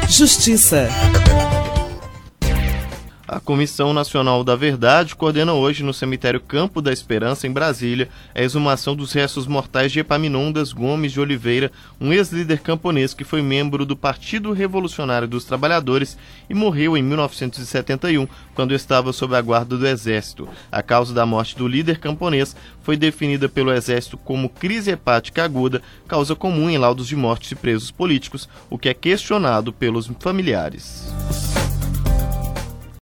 Justiça. A Comissão Nacional da Verdade coordena hoje no cemitério Campo da Esperança, em Brasília, a exumação dos restos mortais de Epaminondas Gomes de Oliveira, um ex-líder camponês que foi membro do Partido Revolucionário dos Trabalhadores e morreu em 1971, quando estava sob a guarda do Exército. A causa da morte do líder camponês foi definida pelo Exército como crise hepática aguda, causa comum em laudos de mortes de presos políticos, o que é questionado pelos familiares.